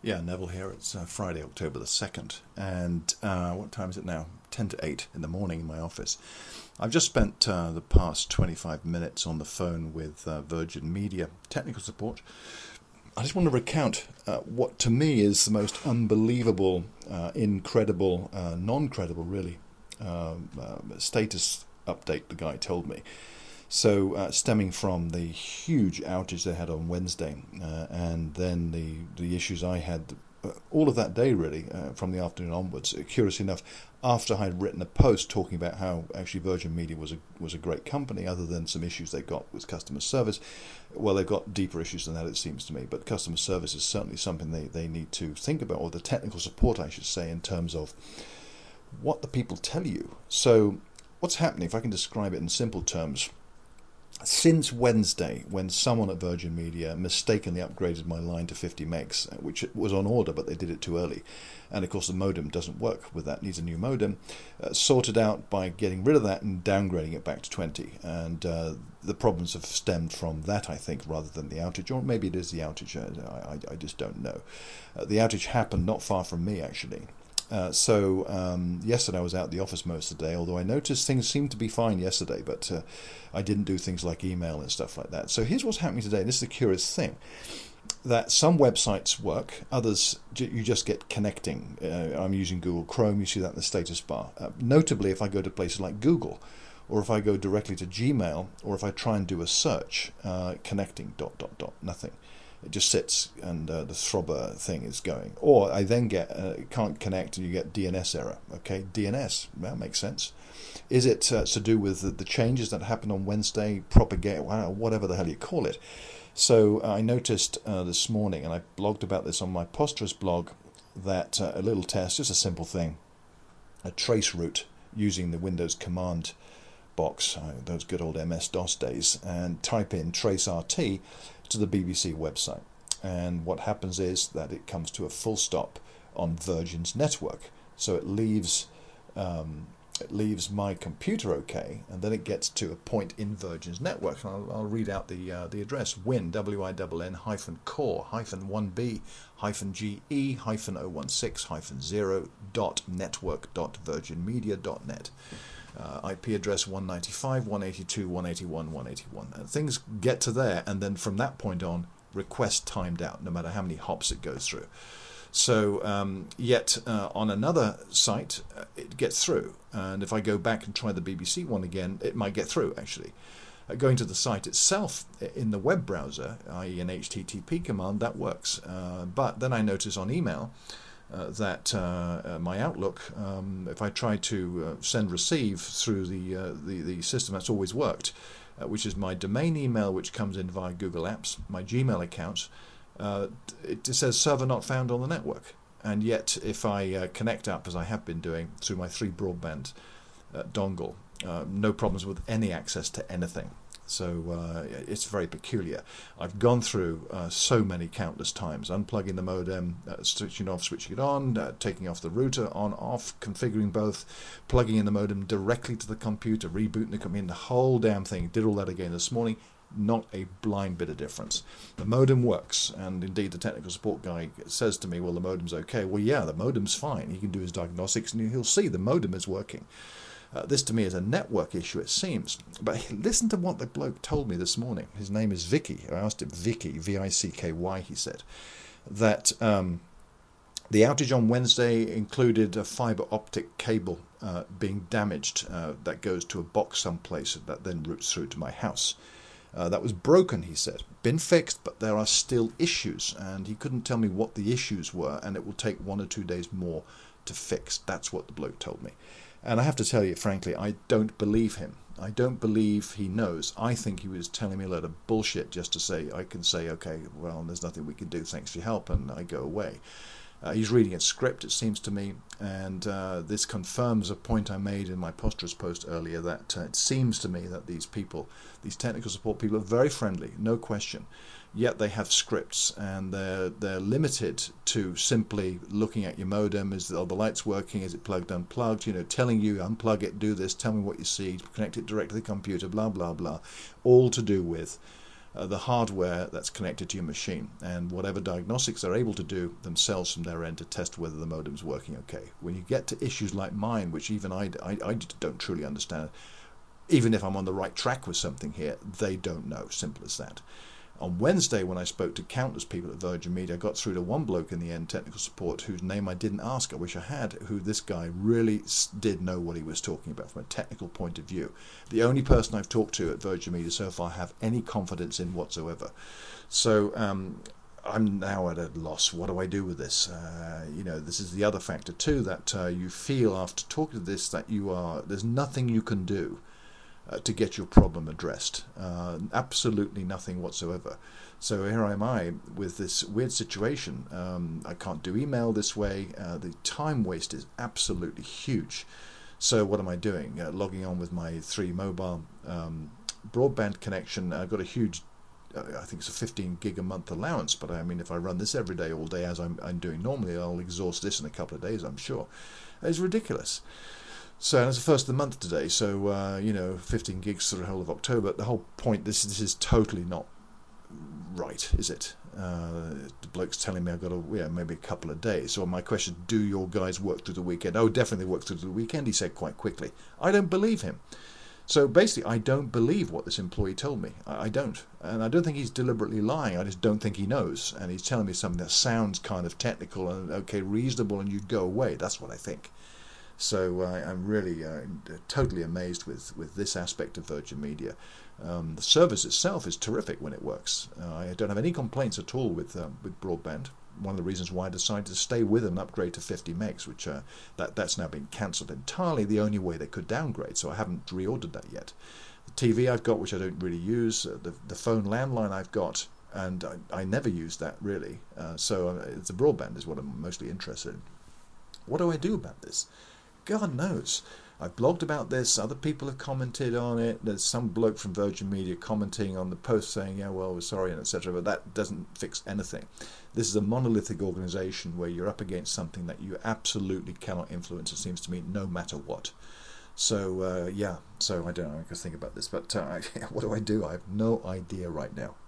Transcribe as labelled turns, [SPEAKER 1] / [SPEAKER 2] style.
[SPEAKER 1] Yeah, Neville here. It's Friday, October the 2nd. And what time is it now? 10 to 8 in the morning in my office. I've just spent the past 25 minutes on the phone with Virgin Media technical support. I just want to recount what to me is the most unbelievable, incredible, non-credible really, status update the guy told me. So stemming from the huge outage they had on Wednesday and then the issues I had all of that day really from the afternoon onwards. Curiously enough, after I had written a post talking about how actually Virgin Media was a great company, other than some issues they got with customer service. Well, they've got deeper issues than that, it seems to me, but customer service is certainly something they need to think about, or the technical support I should say, in terms of what the people tell you. So what's happening, if I can describe it in simple terms, since Wednesday, when someone at Virgin Media mistakenly upgraded my line to 50 megs, which was on order, but they did it too early, and of course the modem doesn't work with that, needs a new modem, sorted out by getting rid of that and downgrading it back to 20. And the problems have stemmed from that, I think, rather than the outage, or maybe it is the outage, I just don't know. The outage happened not far from me, actually. So yesterday I was out of the office most of the day, although I noticed things seemed to be fine yesterday, but I didn't do things like email and stuff like that. So here's what's happening today. This is the curious thing, that some websites work, others you just get connecting. I'm using Google Chrome, you see that in the status bar. Notably, if I go to places like Google, or if I go directly to Gmail, or if I try and do a search, connecting, ... nothing. It just sits and the throbber thing is going. Or I then get can't connect and you get DNS error. Okay, DNS, that makes sense. Is it to do with the changes that happened on Wednesday, propagate, whatever the hell you call it? So I noticed this morning, and I blogged about this on my Posterous blog, that a little test, just a simple thing, a trace route using the Windows command box, those good old MS-DOS days, and type in traceRT to the BBC website, and what happens is that it comes to a full stop on Virgin's network. So it leaves my computer okay, and then it gets to a point in Virgin's network. And I'll read out the address: win WINN-core -1b -GE -016-0.network.virginmedia.net. IP address 195, 182, 181, 181. And things get to there, and then from that point on, request timed out, no matter how many hops it goes through. So yet on another site, it gets through. And if I go back and try the BBC one again, it might get through, actually. Going to the site itself in the web browser, i.e. an HTTP command, that works. But then I notice on email that my Outlook, if I try to send receive through the system, that's always worked, which is my domain email, which comes in via Google Apps, my Gmail account. It says server not found on the network, and yet if I connect up, as I have been doing, through my 3 broadband dongle, no problems with any access to anything. So it's very peculiar. I've gone through so many countless times, unplugging the modem, switching off, switching it on, taking off the router, on, off, configuring both, plugging in the modem directly to the computer, rebooting the computer, the whole damn thing. Did all that again this morning. Not a blind bit of difference. The modem works, and indeed the technical support guy says to me, well, the modem's okay. Well, yeah, the modem's fine. He can do his diagnostics and he'll see the modem is working. This to me is a network issue, it seems. But listen to what the bloke told me this morning. His name is Vicky. I asked him, Vicky, V-I-C-K-Y, he said, that the outage on Wednesday included a fibre optic cable being damaged that goes to a box someplace that then routes through to my house. That was broken, he said. Been fixed, but there are still issues. And he couldn't tell me what the issues were, and it will take 1 or 2 days more to fix. That's what the bloke told me. And I have to tell you, frankly, I don't believe him. I don't believe he knows. I think he was telling me a load of bullshit just to say, I can say, okay, well, there's nothing we can do, thanks for your help, and I go away. He's reading a script, it seems to me, and this confirms a point I made in my Posterous post earlier, that it seems to me that these people, these technical support people, are very friendly, no question, yet they have scripts, and they're limited to simply looking at your modem. Is the lights working? Is it plugged, unplugged? You know, telling you unplug it, do this, tell me what you see, connect it directly to the computer, blah blah blah, all to do with the hardware that's connected to your machine, and whatever diagnostics they're able to do themselves from their end to test whether the modem's working okay. When you get to issues like mine, which even I don't truly understand, even if I'm on the right track with something here, they don't know. Simple as that. On Wednesday, when I spoke to countless people at Virgin Media, I got through to one bloke in the end, technical support, whose name I didn't ask. I wish I had. Who this guy really did know what he was talking about from a technical point of view. The only person I've talked to at Virgin Media so far I have any confidence in whatsoever. So I'm now at a loss. What do I do with this? This is the other factor too, that you feel after talking to this that there's nothing you can do to get your problem addressed. Absolutely nothing whatsoever. So here am I with this weird situation. I can't do email this way. The time waste is absolutely huge. So what am I doing? Logging on with my 3 mobile broadband connection. I've got a huge, I think it's a 15 gig a month allowance, but I mean, if I run this every day, all day, as I'm doing normally, I'll exhaust this in a couple of days, I'm sure. It's ridiculous. So it's the first of the month today, so 15 gigs for the whole of October. The whole point, this is totally not right, is it? The bloke's telling me I've got maybe a couple of days. So my question, do your guys work through the weekend? Oh, definitely work through the weekend, he said quite quickly. I don't believe him. So basically, I don't believe what this employee told me. I don't. And I don't think he's deliberately lying. I just don't think he knows. And he's telling me something that sounds kind of technical and, okay, reasonable, and you'd go away. That's what I think. So I'm really totally amazed with this aspect of Virgin Media. The service itself is terrific when it works. I don't have any complaints at all with broadband. One of the reasons why I decided to stay with and upgrade to 50 megs, which that's now been cancelled entirely. The only way they could downgrade, so I haven't reordered that yet. The TV I've got, which I don't really use, the phone landline I've got, and I never use that really. So the broadband is what I'm mostly interested in. What do I do about this? God knows. I've blogged about this, other people have commented on it, there's some bloke from Virgin Media commenting on the post saying, yeah, well, we're sorry, and etc., but that doesn't fix anything. This is a monolithic organisation where you're up against something that you absolutely cannot influence, it seems to me, no matter what. So, so I don't know, I can think about this, but what do? I have no idea right now.